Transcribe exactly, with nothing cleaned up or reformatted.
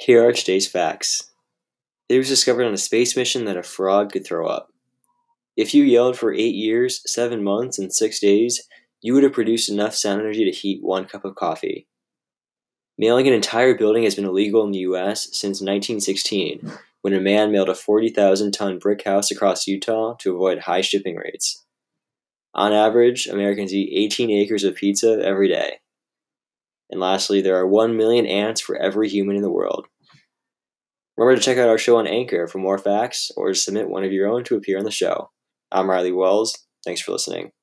Here are today's facts. It was discovered on a space mission that a frog could throw up. If you yelled for eight years, seven months, and six days, you would have produced enough sound energy to heat one cup of coffee. Mailing an entire building has been illegal in the U S since nineteen sixteen, when a man mailed a forty thousand ton brick house across Utah to avoid high shipping rates. On average, Americans eat eighteen acres of pizza every day. And lastly, there are one million ants for every human in the world. Remember to check out our show on Anchor for more facts, or to submit one of your own to appear on the show. I'm Riley Wells. Thanks for listening.